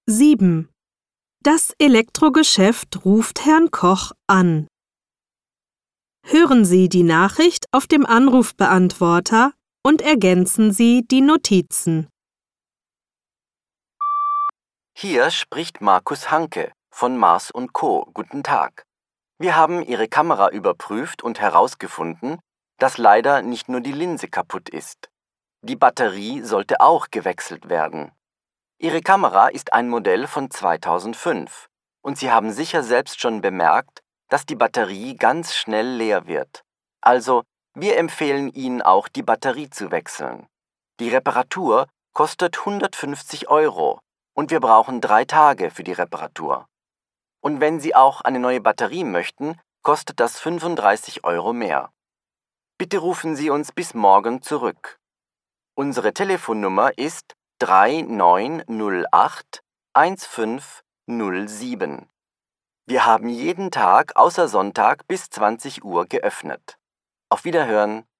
7. Das Elektrogeschäft ruft Herrn Koch an. Hören Sie die Nachricht auf dem Anrufbeantworter und ergänzen Sie die Notizen. Hier spricht Markus Hanke von Mars & Co. Guten Tag. Wir haben Ihre Kamera überprüft und herausgefunden, dass leider nicht nur die Linse kaputt ist. Die Batterie sollte auch gewechselt werden. Ihre Kamera ist ein Modell von 2005 und Sie haben sicher selbst schon bemerkt, dass die Batterie ganz schnell leer wird. Also, wir empfehlen Ihnen auch, die Batterie zu wechseln. Die Reparatur kostet 150 € und wir brauchen 3 Tage für die Reparatur. Und wenn Sie auch eine neue Batterie möchten, kostet das 35 € mehr. Bitte rufen Sie uns bis morgen zurück. Unsere Telefonnummer ist 3908 1507. Wir haben jeden Tag außer Sonntag bis 20 Uhr geöffnet. Auf Wiederhören!